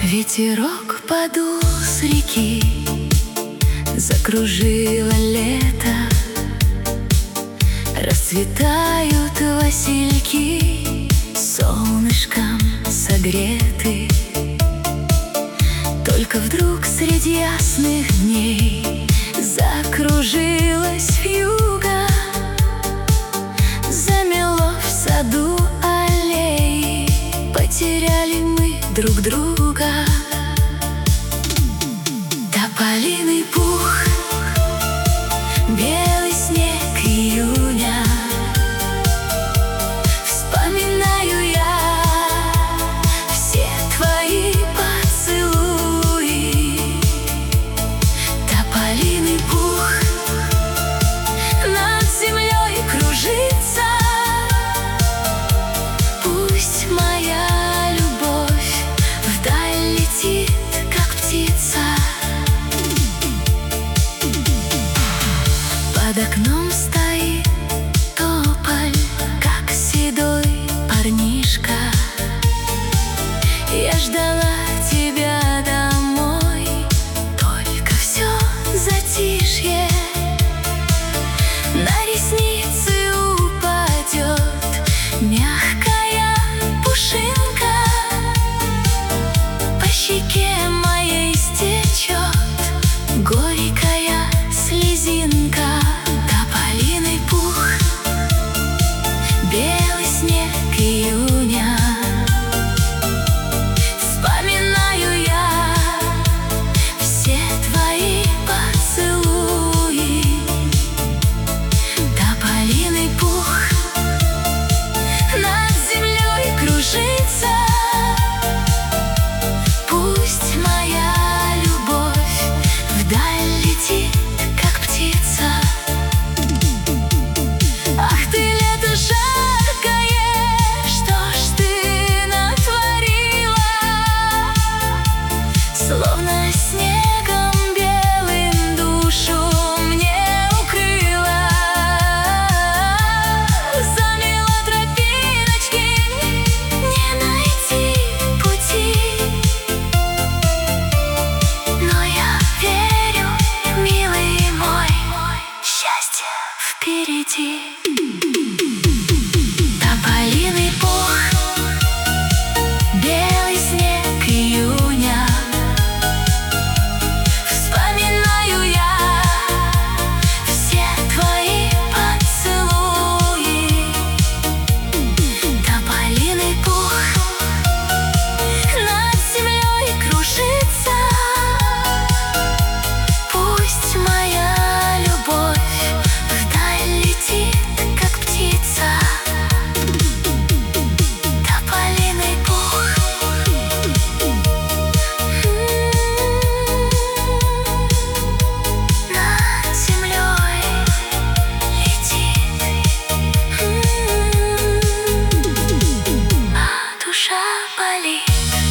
Ветерок подул с реки, закружило лето. Расцветают васильки, солнышком согреты. Только вдруг среди ясных дней закружилась вьюга, замело в саду аллеи, потеряли мы друг друга. Тополиный пух, белый снег июня, вспоминаю я все твои поцелуи. Тополиный пух над землей кружится, пусть моя любовь вдаль летит, как птица. Под окном стоит тополь, как седой парнишка. Я ждала тебя домой, только все затишье. На ресницы упадет мягкая пушинка, по щеке моей стечет горькая слезинка. Тополиный пух, белый снег июня, вспоминаю я все твои поцелуи. Тополиный пух над землей кружится, пусть моя любовь вдаль летит, как птица. Ах ты, лето жаркое, что ж ты натворила? Словно снегом белым душу мне укрыла. Замело тропиночки, не найти пути, но я верю, милый мой, счастье впереди. Тополиный пух, белый снег июня, вспоминаю я все твои поцелуи. Тополиный пух над землей кружится, пусть моя любовь вдаль летит, как птица. Тополиный пух над землей летит, а душа болит.